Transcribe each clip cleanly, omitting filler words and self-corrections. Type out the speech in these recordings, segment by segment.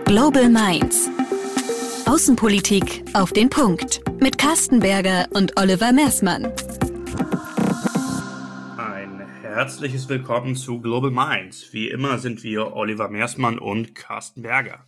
Global Minds. Außenpolitik auf den Punkt. Mit Carsten Berger und Oliver Mersmann. Ein herzliches Willkommen zu Global Minds. Wie immer sind wir Oliver Mersmann und Carsten Berger.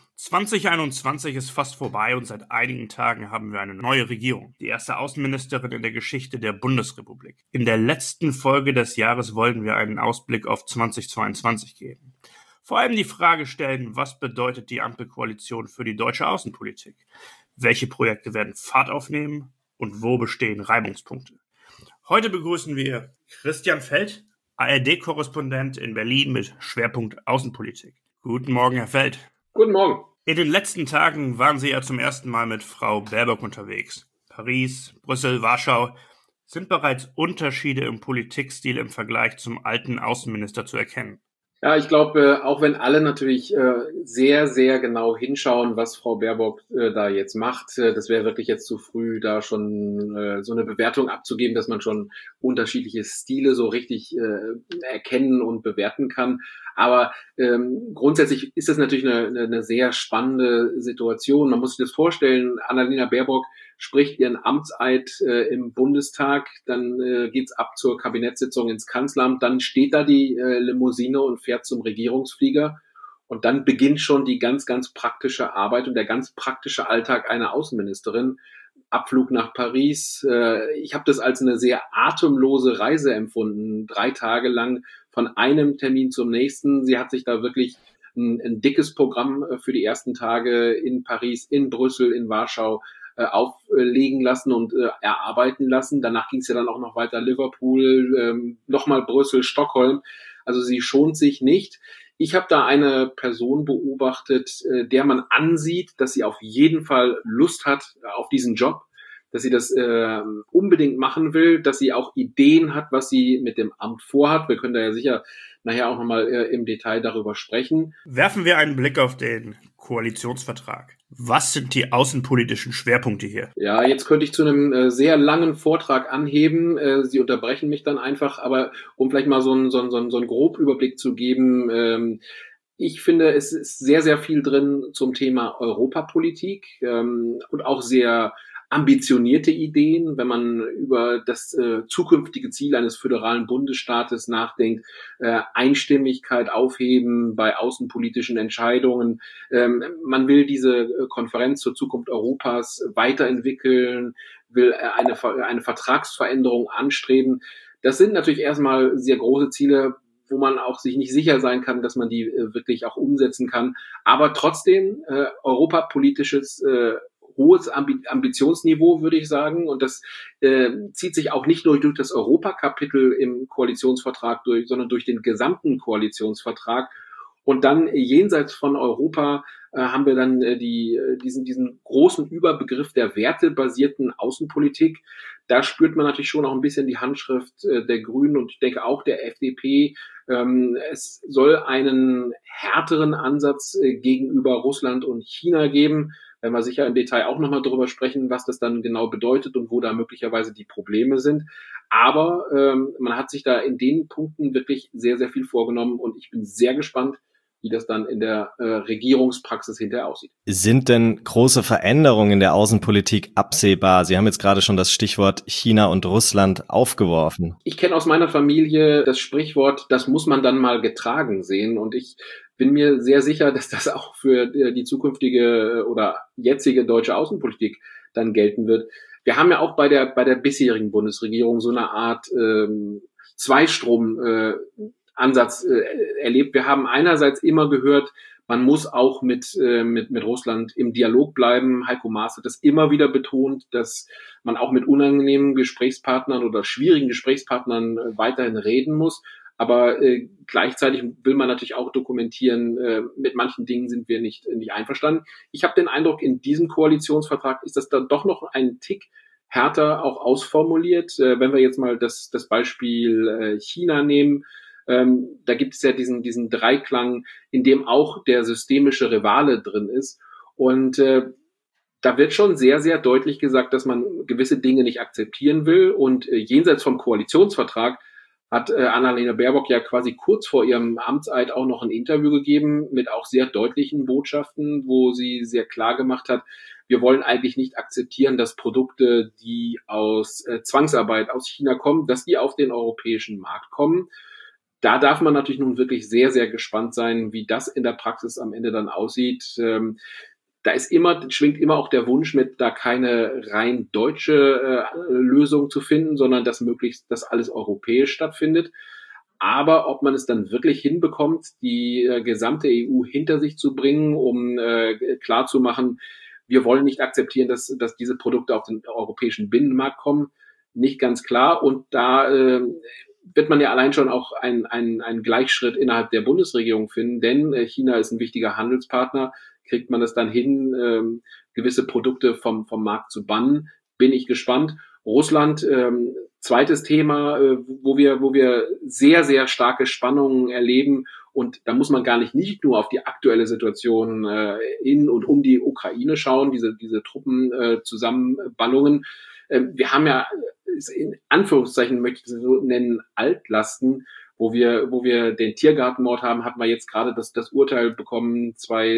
2021 ist fast vorbei und seit einigen Tagen haben wir eine neue Regierung. Die erste Außenministerin in der Geschichte der Bundesrepublik. In der letzten Folge des Jahres wollten wir einen Ausblick auf 2022 geben. Vor allem die Frage stellen, was bedeutet die Ampelkoalition für die deutsche Außenpolitik? Welche Projekte werden Fahrt aufnehmen und wo bestehen Reibungspunkte? Heute begrüßen wir Christian Feld, ARD-Korrespondent in Berlin mit Schwerpunkt Außenpolitik. Guten Morgen, Herr Feld. Guten Morgen. In den letzten Tagen waren Sie ja zum ersten Mal mit Frau Baerbock unterwegs. Paris, Brüssel, Warschau. Sind bereits Unterschiede im Politikstil im Vergleich zum alten Außenminister zu erkennen? Ja, ich glaube, auch wenn alle natürlich sehr, sehr genau hinschauen, was Frau Baerbock da jetzt macht, das wäre wirklich jetzt zu früh, da schon so eine Bewertung abzugeben, dass man schon unterschiedliche Stile so richtig erkennen und bewerten kann. Aber grundsätzlich ist das natürlich eine sehr spannende Situation. Man muss sich das vorstellen, Annalena Baerbock spricht ihren Amtseid im Bundestag, dann geht's ab zur Kabinettssitzung ins Kanzleramt, dann steht da die Limousine und fährt zum Regierungsflieger und dann beginnt schon die ganz, ganz praktische Arbeit und der ganz praktische Alltag einer Außenministerin. Abflug nach Paris. Ich habe das als eine sehr atemlose Reise empfunden, 3 Tage lang von einem Termin zum nächsten. Sie hat sich da wirklich ein dickes Programm für die ersten Tage in Paris, in Brüssel, in Warschau auflegen lassen und erarbeiten lassen. Danach ging es ja dann auch noch weiter Liverpool, nochmal Brüssel, Stockholm. Also sie schont sich nicht. Ich habe da eine Person beobachtet, der man ansieht, dass sie auf jeden Fall Lust hat auf diesen Job, dass sie das unbedingt machen will, dass sie auch Ideen hat, was sie mit dem Amt vorhat. Wir können da ja sicher nachher auch nochmal im Detail darüber sprechen. Werfen wir einen Blick auf den Koalitionsvertrag. Was sind die außenpolitischen Schwerpunkte hier? Ja, jetzt könnte ich zu einem sehr langen Vortrag anheben. Sie unterbrechen mich dann einfach, aber um vielleicht mal so einen Grobüberblick zu geben, ich finde, es ist sehr, sehr viel drin zum Thema Europapolitik und auch sehr ambitionierte Ideen, wenn man über das zukünftige Ziel eines föderalen Bundesstaates nachdenkt, Einstimmigkeit aufheben bei außenpolitischen Entscheidungen. Man will diese Konferenz zur Zukunft Europas weiterentwickeln, will eine Vertragsveränderung anstreben. Das sind natürlich erstmal sehr große Ziele, wo man auch sich nicht sicher sein kann, dass man die wirklich auch umsetzen kann. Aber trotzdem europapolitisches hohes Ambitionsniveau, würde ich sagen. Und das zieht sich auch nicht nur durch das Europakapitel im Koalitionsvertrag durch, sondern durch den gesamten Koalitionsvertrag. Und dann jenseits von Europa haben wir dann diesen großen Überbegriff der wertebasierten Außenpolitik. Da spürt man natürlich schon auch ein bisschen die Handschrift der Grünen und ich denke auch der FDP. Es soll einen härteren Ansatz gegenüber Russland und China geben. Wenn wir sicher im Detail auch nochmal darüber sprechen, was das dann genau bedeutet und wo da möglicherweise die Probleme sind. Aber man hat sich da in den Punkten wirklich sehr, sehr viel vorgenommen und ich bin sehr gespannt, wie das dann in der Regierungspraxis hinterher aussieht. Sind denn große Veränderungen in der Außenpolitik absehbar? Sie haben jetzt gerade schon das Stichwort China und Russland aufgeworfen. Ich kenne aus meiner Familie das Sprichwort, das muss man dann mal getragen sehen und ich bin mir sehr sicher, dass das auch für die zukünftige oder jetzige deutsche Außenpolitik dann gelten wird. Wir haben ja auch bei der bisherigen Bundesregierung so eine Art Zweistrom Ansatz erlebt. Wir haben einerseits immer gehört, man muss auch mit Russland im Dialog bleiben. Heiko Maas hat das immer wieder betont, dass man auch mit unangenehmen Gesprächspartnern oder schwierigen Gesprächspartnern weiterhin reden muss. Aber gleichzeitig will man natürlich auch dokumentieren, mit manchen Dingen sind wir nicht einverstanden. Ich habe den Eindruck, in diesem Koalitionsvertrag ist das dann doch noch ein Tick härter auch ausformuliert. Wenn wir jetzt mal das Beispiel China nehmen, da gibt es ja diesen Dreiklang, in dem auch der systemische Rivale drin ist. Und da wird schon sehr, sehr deutlich gesagt, dass man gewisse Dinge nicht akzeptieren will. Und jenseits vom Koalitionsvertrag hat Annalena Baerbock ja quasi kurz vor ihrem Amtseid auch noch ein Interview gegeben mit auch sehr deutlichen Botschaften, wo sie sehr klar gemacht hat, wir wollen eigentlich nicht akzeptieren, dass Produkte, die aus Zwangsarbeit aus China kommen, dass die auf den europäischen Markt kommen. Da darf man natürlich nun wirklich sehr, sehr gespannt sein, wie das in der Praxis am Ende dann aussieht. Da schwingt immer auch der Wunsch mit, da keine rein deutsche Lösung zu finden, sondern dass möglichst das alles europäisch stattfindet. Aber ob man es dann wirklich hinbekommt, die gesamte EU hinter sich zu bringen, um klarzumachen, wir wollen nicht akzeptieren, dass diese Produkte auf den europäischen Binnenmarkt kommen, nicht ganz klar. Und da wird man ja allein schon auch einen Gleichschritt innerhalb der Bundesregierung finden, denn China ist ein wichtiger Handelspartner. Kriegt man es dann hin, gewisse Produkte vom Markt zu bannen? Bin ich gespannt. Russland, zweites Thema, wo wir sehr, sehr starke Spannungen erleben. Und da muss man gar nicht nur auf die aktuelle Situation in und um die Ukraine schauen, diese Truppenzusammenballungen. Wir haben ja in Anführungszeichen, möchte ich es so nennen, Altlasten, wo wir den Tiergartenmord haben, hatten wir jetzt gerade das Urteil bekommen,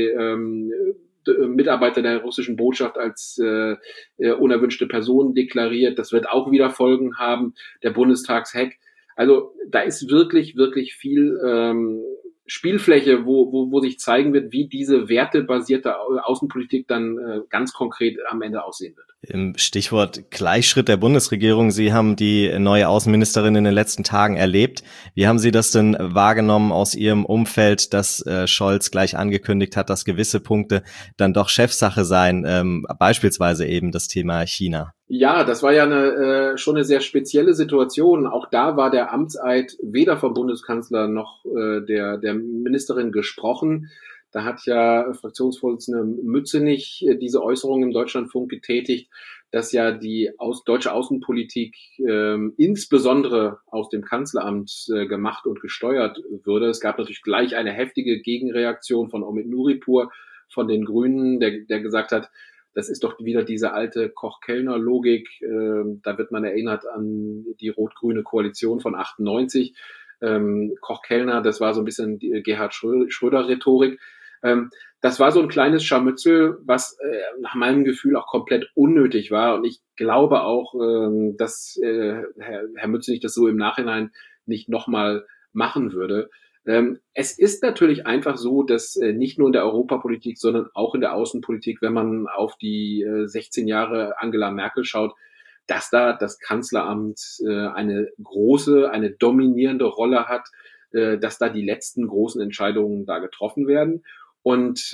2 Mitarbeiter der russischen Botschaft als unerwünschte Personen deklariert. Das wird auch wieder Folgen haben, der Bundestagshack. Also da ist wirklich, wirklich viel Spielfläche, wo sich zeigen wird, wie diese wertebasierte Außenpolitik dann ganz konkret am Ende aussehen wird. Im Stichwort Gleichschritt der Bundesregierung. Sie haben die neue Außenministerin in den letzten Tagen erlebt. Wie haben Sie das denn wahrgenommen aus Ihrem Umfeld, dass Scholz gleich angekündigt hat, dass gewisse Punkte dann doch Chefsache seien, beispielsweise eben das Thema China? Ja, das war ja schon eine sehr spezielle Situation. Auch da war der Amtseid weder vom Bundeskanzler noch der Ministerin gesprochen. Da hat ja Fraktionsvorsitzende Mützenich diese Äußerung im Deutschlandfunk getätigt, dass ja die deutsche Außenpolitik insbesondere aus dem Kanzleramt gemacht und gesteuert würde. Es gab natürlich gleich eine heftige Gegenreaktion von Omid Nuripur von den Grünen, der gesagt hat, das ist doch wieder diese alte Koch-Kellner-Logik. Da wird man erinnert an die rot-grüne Koalition von 98. Koch-Kellner, das war so ein bisschen die Gerhard Schröder-Rhetorik. Das war so ein kleines Scharmützel, was nach meinem Gefühl auch komplett unnötig war. Und ich glaube auch, dass Herr Mützenich das so im Nachhinein nicht nochmal machen würde. Es ist natürlich einfach so, dass nicht nur in der Europapolitik, sondern auch in der Außenpolitik, wenn man auf die 16 Jahre Angela Merkel schaut, dass da das Kanzleramt eine dominierende Rolle hat, dass da die letzten großen Entscheidungen da getroffen werden. Und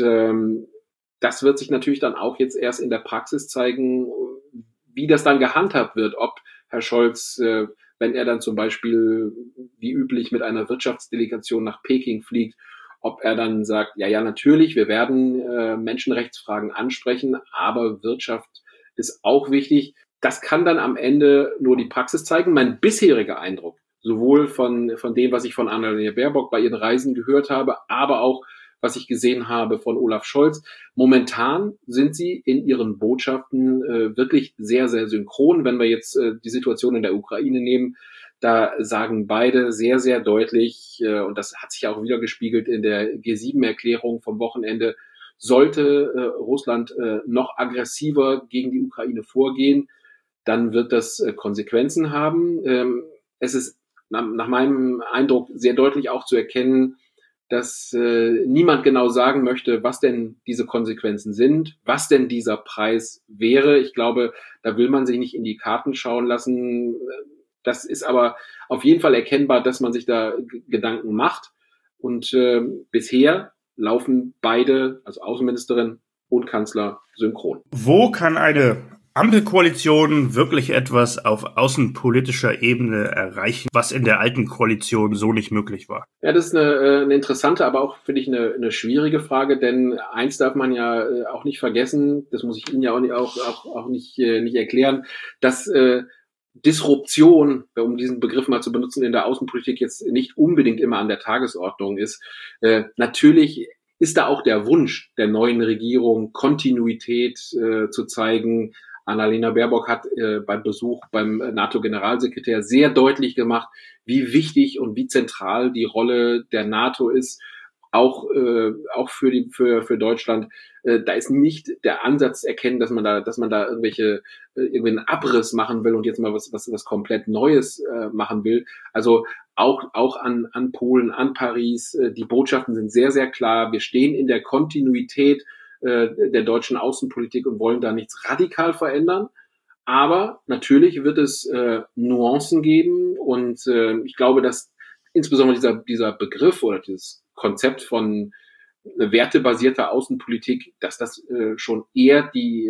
das wird sich natürlich dann auch jetzt erst in der Praxis zeigen, wie das dann gehandhabt wird, ob Herr Scholz, wenn er dann zum Beispiel wie üblich mit einer Wirtschaftsdelegation nach Peking fliegt, ob er dann sagt, ja, natürlich, wir werden Menschenrechtsfragen ansprechen, aber Wirtschaft ist auch wichtig. Das kann dann am Ende nur die Praxis zeigen. Mein bisheriger Eindruck, sowohl von dem, was ich von Annalena Baerbock bei ihren Reisen gehört habe, aber auch was ich gesehen habe von Olaf Scholz. Momentan sind sie in ihren Botschaften wirklich sehr, sehr synchron. Wenn wir jetzt die Situation in der Ukraine nehmen, da sagen beide sehr, sehr deutlich, und das hat sich auch wieder gespiegelt in der G7-Erklärung vom Wochenende, sollte Russland noch aggressiver gegen die Ukraine vorgehen, dann wird das Konsequenzen haben. Es ist nach meinem Eindruck sehr deutlich auch zu erkennen, dass niemand genau sagen möchte, was denn diese Konsequenzen sind, was denn dieser Preis wäre. Ich glaube, da will man sich nicht in die Karten schauen lassen. Das ist aber auf jeden Fall erkennbar, dass man sich da Gedanken macht. Und bisher laufen beide, also Außenministerin und Kanzler, synchron. Wo kann eine Ampelkoalition wirklich etwas auf außenpolitischer Ebene erreichen, was in der alten Koalition so nicht möglich war? Ja, das ist eine interessante, aber auch, finde ich, eine schwierige Frage, denn eins darf man ja auch nicht vergessen, das muss ich Ihnen ja auch nicht erklären, dass Disruption, um diesen Begriff mal zu benutzen, in der Außenpolitik jetzt nicht unbedingt immer an der Tagesordnung ist. Natürlich ist da auch der Wunsch der neuen Regierung, Kontinuität zu zeigen, Annalena Baerbock hat beim Besuch beim NATO-Generalsekretär sehr deutlich gemacht, wie wichtig und wie zentral die Rolle der NATO ist, auch für Deutschland. Da ist nicht der Ansatz erkennen, dass man da irgendwie einen Abriss machen will und jetzt mal was komplett Neues machen will. Also auch an Polen, an Paris. Die Botschaften sind sehr, sehr klar. Wir stehen in der Kontinuität der deutschen Außenpolitik und wollen da nichts radikal verändern. Aber natürlich wird es Nuancen geben und ich glaube, dass insbesondere dieser Begriff oder dieses Konzept von wertebasierter Außenpolitik, dass das schon eher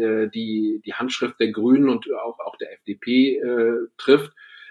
die Handschrift der Grünen und auch der FDP trifft.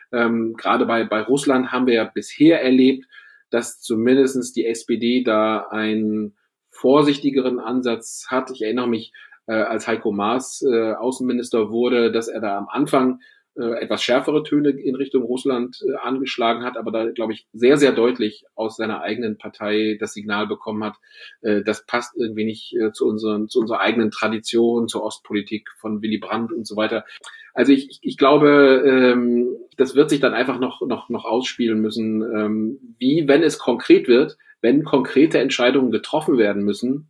Gerade bei Russland haben wir ja bisher erlebt, dass zumindestens die SPD da einen vorsichtigeren Ansatz hat. Ich erinnere mich, als Heiko Maas Außenminister wurde, dass er da am Anfang etwas schärfere Töne in Richtung Russland angeschlagen hat, aber da, glaube ich, sehr, sehr deutlich aus seiner eigenen Partei das Signal bekommen hat, das passt irgendwie nicht zu unserer eigenen Tradition, zur Ostpolitik von Willy Brandt und so weiter. Also ich glaube, das wird sich dann einfach noch ausspielen müssen, wie, wenn es konkret wird, wenn konkrete Entscheidungen getroffen werden müssen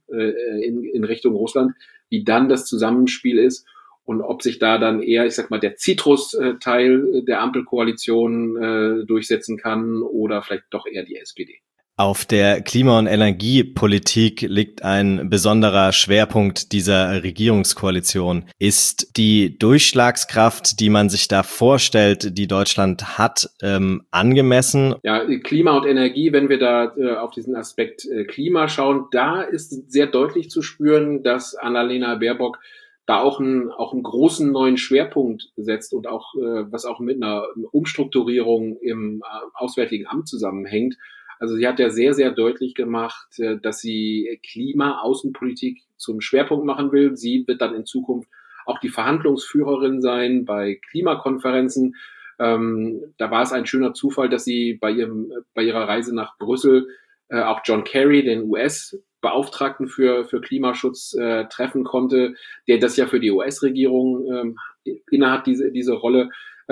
in Richtung Russland, wie dann das Zusammenspiel ist und ob sich da dann eher, ich sag mal, der Citrus-Teil der Ampelkoalition durchsetzen kann oder vielleicht doch eher die SPD. Auf der Klima- und Energiepolitik liegt ein besonderer Schwerpunkt dieser Regierungskoalition. Ist die Durchschlagskraft, die man sich da vorstellt, die Deutschland hat, angemessen? Ja, Klima und Energie, wenn wir da auf diesen Aspekt Klima schauen, da ist sehr deutlich zu spüren, dass Annalena Baerbock da auch einen großen neuen Schwerpunkt setzt und auch was auch mit einer Umstrukturierung im Auswärtigen Amt zusammenhängt. Also sie hat ja sehr, sehr deutlich gemacht, dass sie Klima-Außenpolitik zum Schwerpunkt machen will. Sie wird dann in Zukunft auch die Verhandlungsführerin sein bei Klimakonferenzen. Da war es ein schöner Zufall, dass sie bei ihrer Reise nach Brüssel auch John Kerry, den US-Beauftragten für Klimaschutz, treffen konnte, der das ja für die US-Regierung innehat, diese Rolle.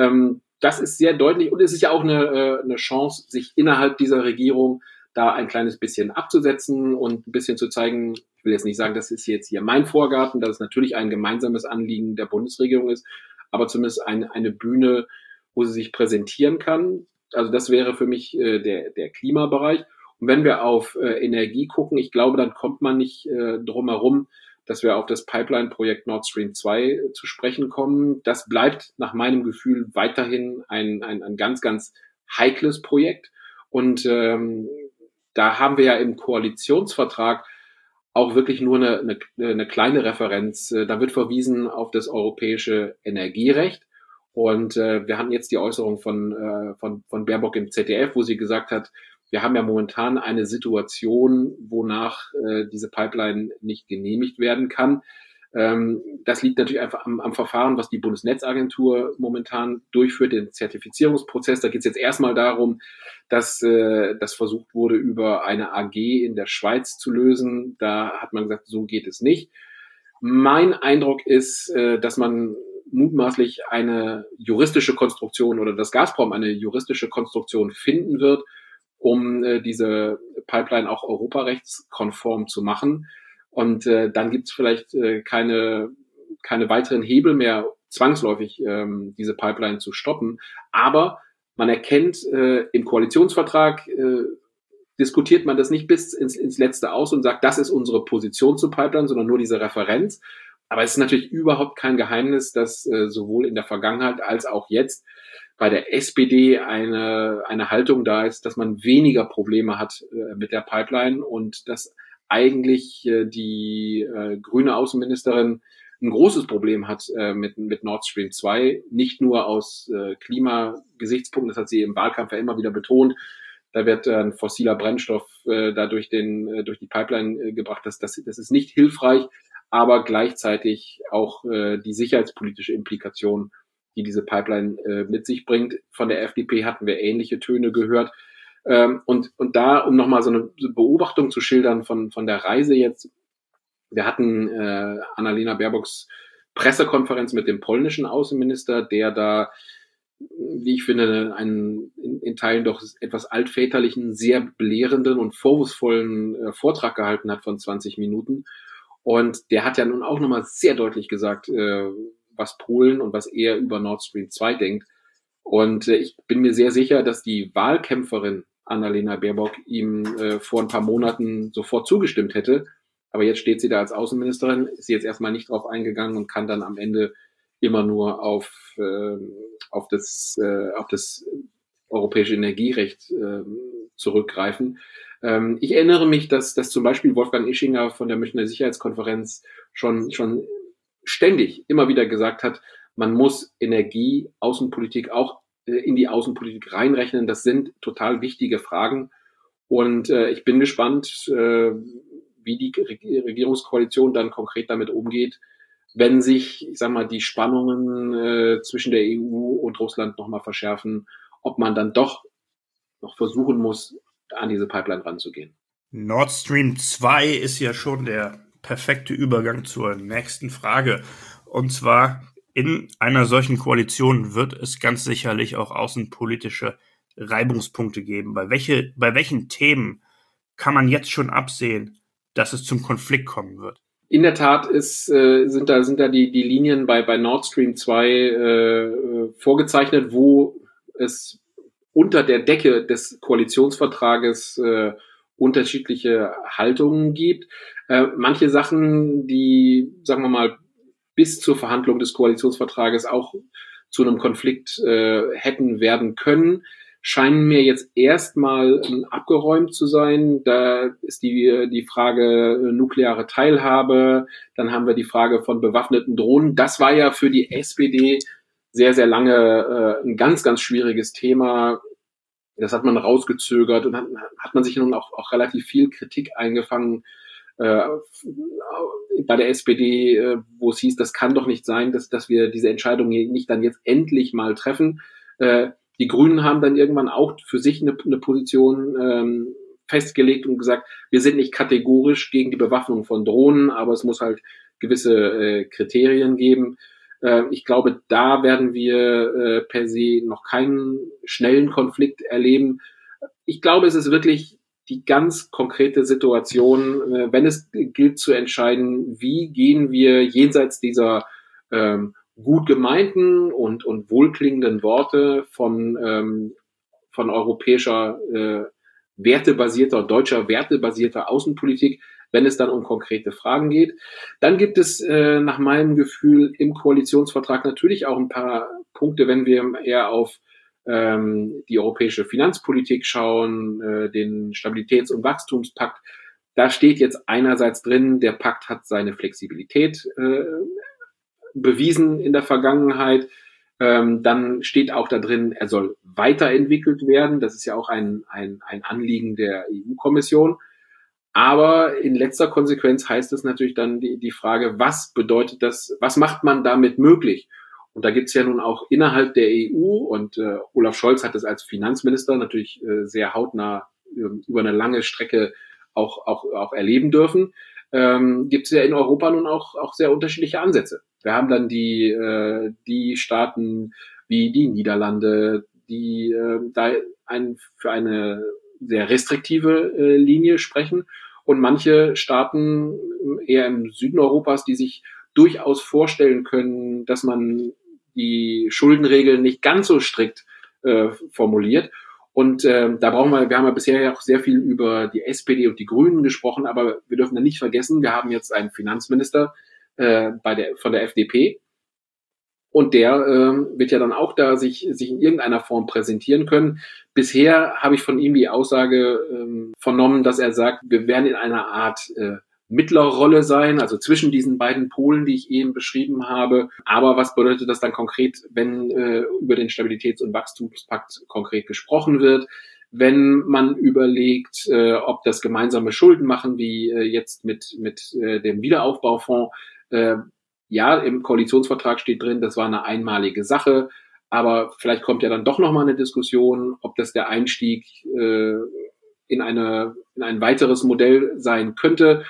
Das ist sehr deutlich und es ist ja auch eine Chance, sich innerhalb dieser Regierung da ein kleines bisschen abzusetzen und ein bisschen zu zeigen, ich will jetzt nicht sagen, das ist jetzt hier mein Vorgarten, dass es natürlich ein gemeinsames Anliegen der Bundesregierung ist, aber zumindest eine Bühne, wo sie sich präsentieren kann. Also das wäre für mich der Klimabereich. Und wenn wir auf Energie gucken, ich glaube, dann kommt man nicht drum herum, dass wir auf das Pipeline-Projekt Nord Stream 2 zu sprechen kommen. Das bleibt nach meinem Gefühl weiterhin ein ganz, ganz heikles Projekt. Und da haben wir ja im Koalitionsvertrag auch wirklich nur eine kleine Referenz. Da wird verwiesen auf das europäische Energierecht. Und wir hatten jetzt die Äußerung von Baerbock im ZDF, wo sie gesagt hat, wir haben ja momentan eine Situation, wonach diese Pipeline nicht genehmigt werden kann. Das liegt natürlich einfach am Verfahren, was die Bundesnetzagentur momentan durchführt, den Zertifizierungsprozess. Da geht es jetzt erstmal darum, dass das versucht wurde, über eine AG in der Schweiz zu lösen. Da hat man gesagt, so geht es nicht. Mein Eindruck ist, dass man mutmaßlich eine juristische Konstruktion oder dass Gazprom eine juristische Konstruktion finden wird, um diese Pipeline auch europarechtskonform zu machen. Und dann gibt es vielleicht keine weiteren Hebel mehr, zwangsläufig diese Pipeline zu stoppen. Aber man erkennt im Koalitionsvertrag, diskutiert man das nicht bis ins Letzte aus und sagt, das ist unsere Position zur Pipeline, sondern nur diese Referenz. Aber es ist natürlich überhaupt kein Geheimnis, dass sowohl in der Vergangenheit als auch jetzt bei der SPD eine Haltung da ist, dass man weniger Probleme hat mit der Pipeline und dass eigentlich die grüne Außenministerin ein großes Problem hat mit Nord Stream 2, nicht nur aus Klimagesichtspunkten, das hat sie im Wahlkampf ja immer wieder betont. Da wird ein fossiler Brennstoff da durch die Pipeline gebracht. Das ist nicht hilfreich, aber gleichzeitig auch die sicherheitspolitische Implikation, die diese Pipeline mit sich bringt. Von der FDP hatten wir ähnliche Töne gehört. Und da, um nochmal so eine Beobachtung zu schildern von der Reise jetzt, wir hatten Annalena Baerbocks Pressekonferenz mit dem polnischen Außenminister, der da, wie ich finde, einen in Teilen doch etwas altväterlichen, sehr belehrenden und vorwurfsvollen Vortrag gehalten hat von 20 Minuten. Und der hat ja nun auch nochmal sehr deutlich gesagt, was Polen und was er über Nord Stream 2 denkt. Und ich bin mir sehr sicher, dass die Wahlkämpferin Annalena Baerbock ihm vor ein paar Monaten sofort zugestimmt hätte. Aber jetzt steht sie da als Außenministerin, ist sie jetzt erstmal nicht drauf eingegangen und kann dann am Ende immer nur auf das europäische Energierecht zurückgreifen. Ich erinnere mich, dass zum Beispiel Wolfgang Ischinger von der Münchner Sicherheitskonferenz schon ständig immer wieder gesagt hat, man muss Energie, Außenpolitik auch in die Außenpolitik reinrechnen. Das sind total wichtige Fragen. Und ich bin gespannt, wie die Regierungskoalition dann konkret damit umgeht, wenn sich, ich sag mal, die Spannungen zwischen der EU und Russland nochmal verschärfen, ob man dann doch noch versuchen muss, an diese Pipeline ranzugehen. Nord Stream 2 ist ja schon der perfekte Übergang zur nächsten Frage. Und zwar, in einer solchen Koalition wird es ganz sicherlich auch außenpolitische Reibungspunkte geben. Bei welchen Themen kann man jetzt schon absehen, dass es zum Konflikt kommen wird? In der Tat sind da die Linien bei Nord Stream 2 vorgezeichnet, wo es unter der Decke des Koalitionsvertrages unterschiedliche Haltungen gibt. Manche Sachen, die, sagen wir mal, bis zur Verhandlung des Koalitionsvertrages auch zu einem Konflikt hätten werden können, scheinen mir jetzt erstmal abgeräumt zu sein. Da ist die Frage nukleare Teilhabe, dann haben wir die Frage von bewaffneten Drohnen. Das war ja für die SPD sehr, sehr lange ein ganz, ganz schwieriges Thema. Das hat man rausgezögert und hat man sich nun auch relativ viel Kritik eingefangen bei der SPD, wo es hieß, das kann doch nicht sein, dass wir diese Entscheidung nicht dann jetzt endlich mal treffen. Die Grünen haben dann irgendwann auch für sich eine Position festgelegt und gesagt, wir sind nicht kategorisch gegen die Bewaffnung von Drohnen, aber es muss halt gewisse Kriterien geben. Ich glaube, da werden wir per se noch keinen schnellen Konflikt erleben. Ich glaube, es ist wirklich die ganz konkrete Situation, wenn es gilt zu entscheiden, wie gehen wir jenseits dieser gut gemeinten und wohlklingenden Worte von europäischer deutscher wertebasierter Außenpolitik, wenn es dann um konkrete Fragen geht. Dann gibt es nach meinem Gefühl im Koalitionsvertrag natürlich auch ein paar Punkte, wenn wir eher auf die europäische Finanzpolitik schauen, den Stabilitäts- und Wachstumspakt. Da steht jetzt einerseits drin, der Pakt hat seine Flexibilität bewiesen in der Vergangenheit. Dann steht auch da drin, er soll weiterentwickelt werden. Das ist ja auch ein Anliegen der EU-Kommission. Aber in letzter Konsequenz heißt es natürlich dann die Frage, was bedeutet das, was macht man damit möglich? Und da gibt's ja nun auch innerhalb der EU, und Olaf Scholz hat es als Finanzminister natürlich sehr hautnah über eine lange Strecke auch erleben dürfen, gibt's ja in Europa nun auch sehr unterschiedliche Ansätze. Wir haben dann die Staaten wie die Niederlande, die da für eine sehr restriktive Linie sprechen, und manche Staaten eher im Süden Europas, die sich durchaus vorstellen können, dass man die Schuldenregeln nicht ganz so strikt formuliert. Und wir haben ja bisher ja auch sehr viel über die SPD und die Grünen gesprochen, aber wir dürfen da nicht vergessen, wir haben jetzt einen Finanzminister von der FDP, und der wird ja dann auch da sich in irgendeiner Form präsentieren können. Bisher habe ich von ihm die Aussage vernommen, dass er sagt, wir werden in einer Art Mittlerrolle sein, also zwischen diesen beiden Polen, die ich eben beschrieben habe. Aber was bedeutet das dann konkret, wenn über den Stabilitäts- und Wachstumspakt konkret gesprochen wird? Wenn man überlegt, ob das gemeinsame Schulden machen, wie jetzt mit dem Wiederaufbaufonds, ja, im Koalitionsvertrag steht drin, das war eine einmalige Sache, aber vielleicht kommt ja dann doch nochmal eine Diskussion, ob das der Einstieg in ein weiteres Modell sein könnte.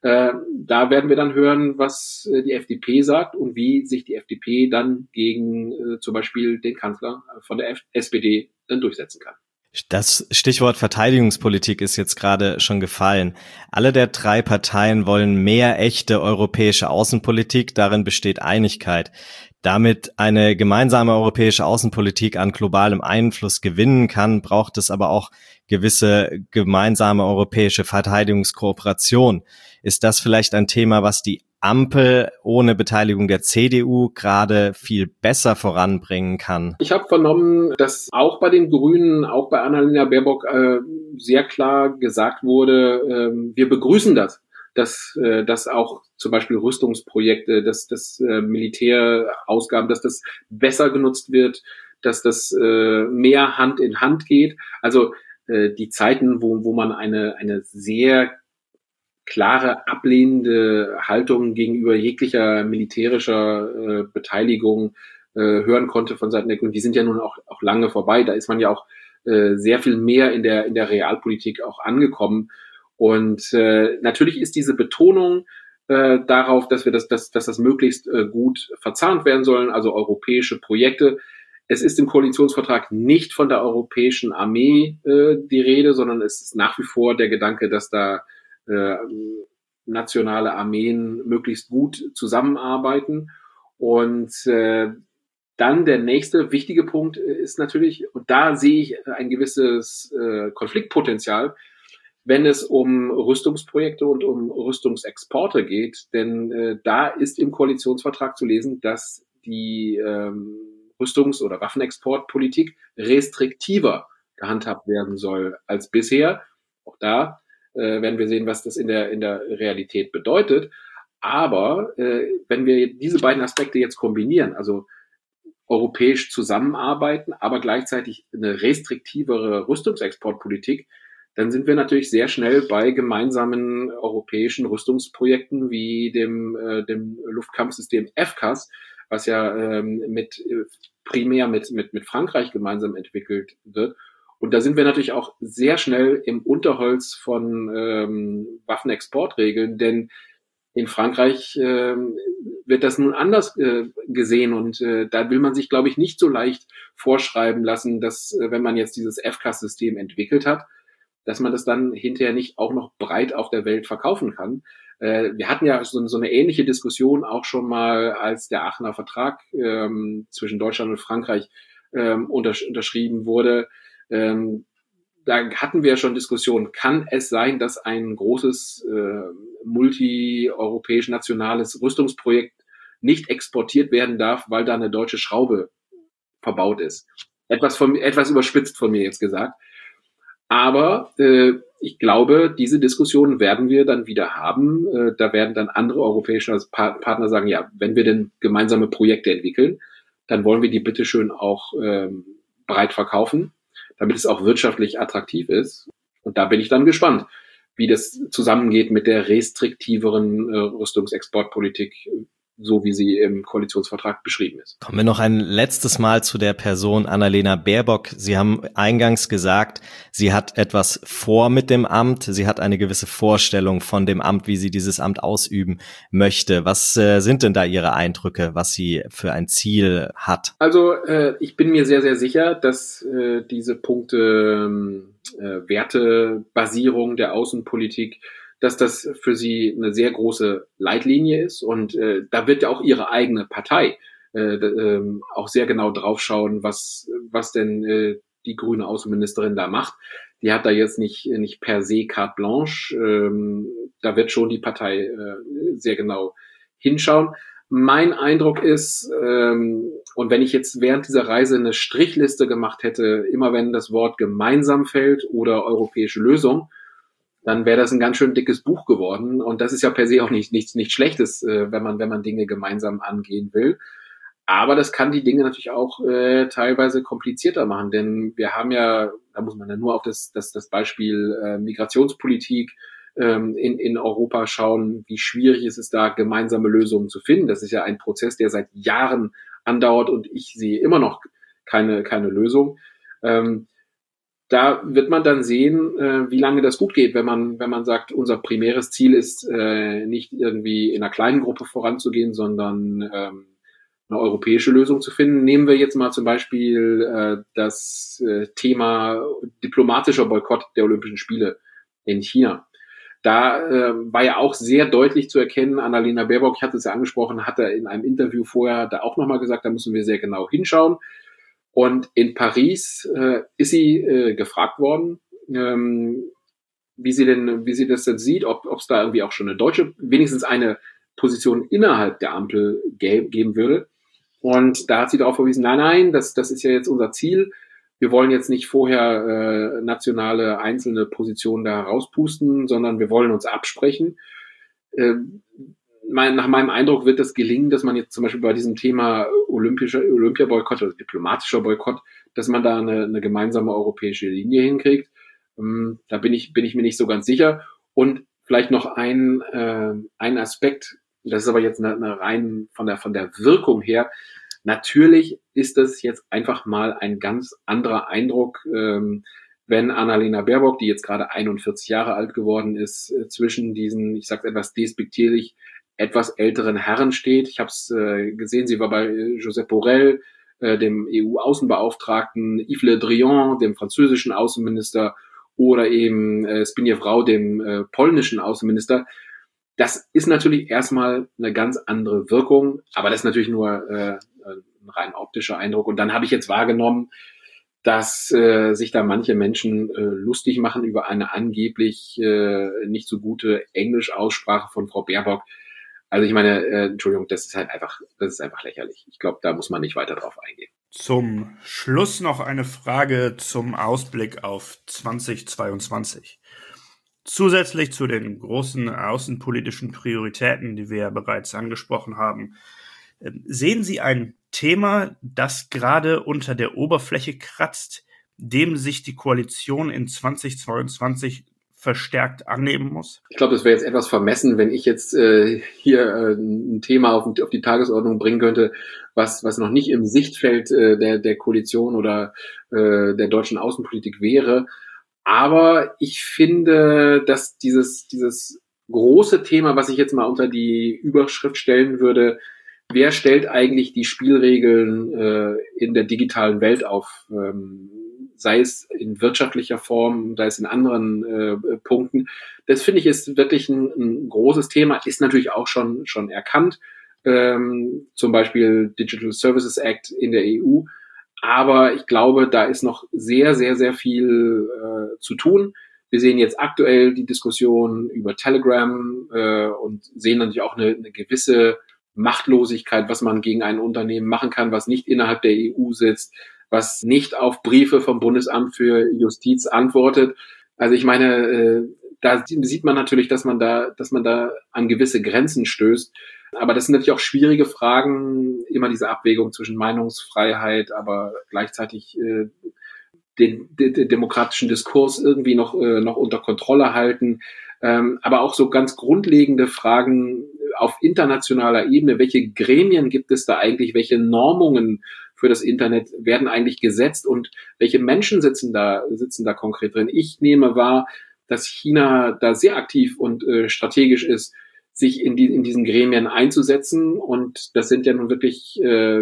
Da werden wir dann hören, was die FDP sagt und wie sich die FDP dann gegen zum Beispiel den Kanzler von der SPD dann durchsetzen kann. Das Stichwort Verteidigungspolitik ist jetzt gerade schon gefallen. Alle der 3 Parteien wollen mehr echte europäische Außenpolitik, darin besteht Einigkeit. Damit eine gemeinsame europäische Außenpolitik an globalem Einfluss gewinnen kann, braucht es aber auch gewisse gemeinsame europäische Verteidigungskooperation. Ist das vielleicht ein Thema, was die Ampel ohne Beteiligung der CDU gerade viel besser voranbringen kann? Ich habe vernommen, dass auch bei den Grünen, auch bei Annalena Baerbock sehr klar gesagt wurde, wir begrüßen das, dass auch zum Beispiel Rüstungsprojekte, dass Militärausgaben, dass das besser genutzt wird, dass das mehr Hand in Hand geht. Also die Zeiten, wo man eine sehr klare ablehnende Haltung gegenüber jeglicher militärischer Beteiligung hören konnte von Seiten der Grünen, die sind ja nun auch lange vorbei. Da ist man ja auch sehr viel mehr in der Realpolitik auch angekommen. Und natürlich ist diese Betonung darauf, dass das möglichst gut verzahnt werden sollen, also europäische Projekte. Es ist im Koalitionsvertrag nicht von der europäischen Armee die Rede, sondern es ist nach wie vor der Gedanke, dass da nationale Armeen möglichst gut zusammenarbeiten. Und dann der nächste wichtige Punkt ist natürlich, und da sehe ich ein gewisses Konfliktpotenzial, wenn es um Rüstungsprojekte und um Rüstungsexporte geht. Denn da ist im Koalitionsvertrag zu lesen, dass die Rüstungs- oder Waffenexportpolitik restriktiver gehandhabt werden soll als bisher. Auch da werden wir sehen, was das in der Realität bedeutet. Aber wenn wir diese beiden Aspekte jetzt kombinieren, also europäisch zusammenarbeiten, aber gleichzeitig eine restriktivere Rüstungsexportpolitik, dann sind wir natürlich sehr schnell bei gemeinsamen europäischen Rüstungsprojekten wie dem Luftkampfsystem FCAS, was ja primär mit Frankreich gemeinsam entwickelt wird. Und da sind wir natürlich auch sehr schnell im Unterholz von Waffenexportregeln, denn in Frankreich wird das nun anders gesehen und da will man sich, glaube ich, nicht so leicht vorschreiben lassen, dass wenn man jetzt dieses FCAS-System entwickelt hat, dass man das dann hinterher nicht auch noch breit auf der Welt verkaufen kann. Wir hatten ja so eine ähnliche Diskussion auch schon mal, als der Aachener Vertrag zwischen Deutschland und Frankreich unterschrieben wurde. Da hatten wir schon Diskussionen. Kann es sein, dass ein großes multi-europäisch nationales Rüstungsprojekt nicht exportiert werden darf, weil da eine deutsche Schraube verbaut ist? Etwas überspitzt von mir jetzt gesagt. Aber ich glaube, diese Diskussion werden wir dann wieder haben. Da werden dann andere europäische Partner sagen, ja, wenn wir denn gemeinsame Projekte entwickeln, dann wollen wir die bitteschön auch breit verkaufen, damit es auch wirtschaftlich attraktiv ist. Und da bin ich dann gespannt, wie das zusammengeht mit der restriktiveren Rüstungsexportpolitik, so wie sie im Koalitionsvertrag beschrieben ist. Kommen wir noch ein letztes Mal zu der Person Annalena Baerbock. Sie haben eingangs gesagt, sie hat etwas vor mit dem Amt. Sie hat eine gewisse Vorstellung von dem Amt, wie sie dieses Amt ausüben möchte. Was sind denn da Ihre Eindrücke, was sie für ein Ziel hat? Also ich bin mir sehr, sehr sicher, dass diese Punkte Wertebasierung der Außenpolitik, dass das für sie eine sehr große Leitlinie ist und da wird ja auch ihre eigene Partei auch sehr genau draufschauen, was denn die grüne Außenministerin da macht. Die hat da jetzt nicht per se carte blanche, da wird schon die Partei sehr genau hinschauen. Mein Eindruck ist, und wenn ich jetzt während dieser Reise eine Strichliste gemacht hätte, immer wenn das Wort gemeinsam fällt oder europäische Lösung, dann wäre das ein ganz schön dickes Buch geworden. Und das ist ja per se auch nichts Schlechtes, wenn man Dinge gemeinsam angehen will. Aber das kann die Dinge natürlich auch teilweise komplizierter machen, denn wir haben ja, da muss man ja nur auf das Beispiel Migrationspolitik in Europa schauen, wie schwierig ist es da, gemeinsame Lösungen zu finden. Das ist ja ein Prozess, der seit Jahren andauert und ich sehe immer noch keine Lösung. da wird man dann sehen, wie lange das gut geht, wenn man sagt, unser primäres Ziel ist, nicht irgendwie in einer kleinen Gruppe voranzugehen, sondern eine europäische Lösung zu finden. Nehmen wir jetzt mal zum Beispiel das Thema diplomatischer Boykott der Olympischen Spiele in China. Da war ja auch sehr deutlich zu erkennen, Annalena Baerbock, ich hatte es ja angesprochen, hatte in einem Interview vorher da auch nochmal gesagt, da müssen wir sehr genau hinschauen. Und in Paris ist sie gefragt worden, wie sie das denn sieht, ob es da irgendwie auch schon eine deutsche, wenigstens eine Position innerhalb der Ampel geben würde. Und da hat sie darauf verwiesen, nein, das ist ja jetzt unser Ziel. Wir wollen jetzt nicht vorher nationale einzelne Positionen da rauspusten, sondern wir wollen uns absprechen. Nach meinem Eindruck wird es gelingen, dass man jetzt zum Beispiel bei diesem Thema Olympiaboykott oder diplomatischer Boykott, dass man da eine gemeinsame europäische Linie hinkriegt. Da bin ich mir nicht so ganz sicher. Und vielleicht noch ein Aspekt, das ist aber jetzt eine rein von der Wirkung her. Natürlich ist das jetzt einfach mal ein ganz anderer Eindruck, wenn Annalena Baerbock, die jetzt gerade 41 Jahre alt geworden ist, zwischen diesen, ich sage etwas despektierlich, etwas älteren Herren steht. Ich habe es gesehen, sie war bei Josep Borrell, dem EU-Außenbeauftragten, Yves Le Drian, dem französischen Außenminister, oder eben Zbigniew Rau, dem polnischen Außenminister. Das ist natürlich erstmal eine ganz andere Wirkung, aber das ist natürlich nur ein rein optischer Eindruck. Und dann habe ich jetzt wahrgenommen, dass sich da manche Menschen lustig machen über eine angeblich nicht so gute Englischaussprache von Frau Baerbock. Also ich meine, Entschuldigung, das ist einfach lächerlich. Ich glaube, da muss man nicht weiter drauf eingehen. Zum Schluss noch eine Frage zum Ausblick auf 2022. Zusätzlich zu den großen außenpolitischen Prioritäten, die wir ja bereits angesprochen haben, sehen Sie ein Thema, das gerade unter der Oberfläche kratzt, dem sich die Koalition in 2022 verstärkt annehmen muss? Ich glaube, das wäre jetzt etwas vermessen, wenn ich jetzt hier ein Thema auf die Tagesordnung bringen könnte, was noch nicht im Sichtfeld der Koalition oder der deutschen Außenpolitik wäre. Aber ich finde, dass dieses große Thema, was ich jetzt mal unter die Überschrift stellen würde, wer stellt eigentlich die Spielregeln in der digitalen Welt auf, sei es in wirtschaftlicher Form, sei es in anderen Punkten. Das finde ich ist wirklich ein großes Thema, ist natürlich auch schon erkannt, zum Beispiel Digital Services Act in der EU. Aber ich glaube, da ist noch sehr, sehr, sehr viel zu tun. Wir sehen jetzt aktuell die Diskussion über Telegram und sehen natürlich auch eine gewisse Machtlosigkeit, was man gegen ein Unternehmen machen kann, was nicht innerhalb der EU sitzt, was nicht auf Briefe vom Bundesamt für Justiz antwortet. Also ich meine, da sieht man natürlich, dass man da an gewisse Grenzen stößt. Aber das sind natürlich auch schwierige Fragen, immer diese Abwägung zwischen Meinungsfreiheit, aber gleichzeitig den demokratischen Diskurs irgendwie noch unter Kontrolle halten. Aber auch so ganz grundlegende Fragen auf internationaler Ebene. Welche Gremien gibt es da eigentlich? Welche Normungen für das Internet werden eigentlich gesetzt? Und welche Menschen sitzen da konkret drin? Ich nehme wahr, dass China da sehr aktiv und strategisch ist, sich in diesen Gremien einzusetzen. Und das sind ja nun wirklich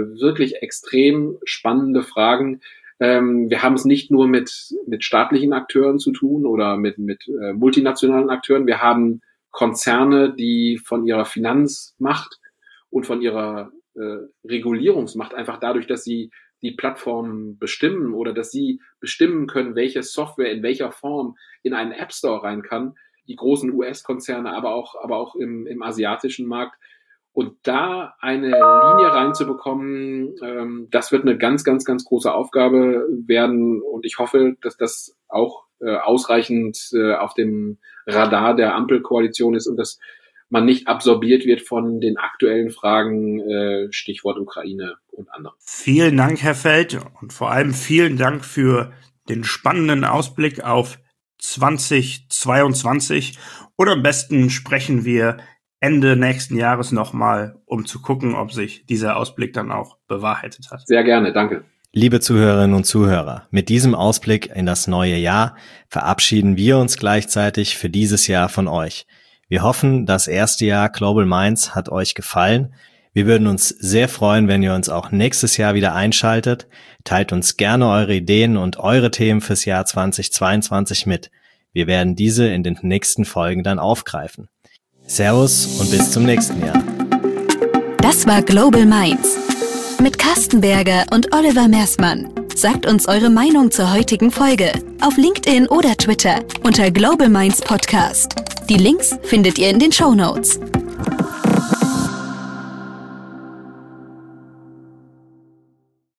extrem spannende Fragen. Wir haben es nicht nur mit staatlichen Akteuren zu tun oder mit multinationalen Akteuren. Wir haben Konzerne, die von ihrer Finanzmacht und von ihrer Regulierungsmacht, einfach dadurch, dass sie die Plattformen bestimmen oder dass sie bestimmen können, welche Software in welcher Form in einen App Store rein kann, die großen US-Konzerne, aber auch im asiatischen Markt. Und da eine Linie reinzubekommen, das wird eine ganz, ganz, ganz große Aufgabe werden. Und ich hoffe, dass das auch ausreichend auf dem Radar der Ampelkoalition ist und dass man nicht absorbiert wird von den aktuellen Fragen, Stichwort Ukraine und anderen. Vielen Dank, Herr Feld, und vor allem vielen Dank für den spannenden Ausblick auf 2022. Und am besten sprechen wir Ende nächsten Jahres nochmal, um zu gucken, ob sich dieser Ausblick dann auch bewahrheitet hat. Sehr gerne, danke. Liebe Zuhörerinnen und Zuhörer, mit diesem Ausblick in das neue Jahr verabschieden wir uns gleichzeitig für dieses Jahr von euch. Wir hoffen, das erste Jahr Global Minds hat euch gefallen. Wir würden uns sehr freuen, wenn ihr uns auch nächstes Jahr wieder einschaltet. Teilt uns gerne eure Ideen und eure Themen fürs Jahr 2022 mit. Wir werden diese in den nächsten Folgen dann aufgreifen. Servus und bis zum nächsten Jahr. Das war Global Minds mit Carsten Berger und Oliver Mersmann. Sagt uns eure Meinung zur heutigen Folge auf LinkedIn oder Twitter unter Global Minds Podcast. Die Links findet ihr in den Shownotes.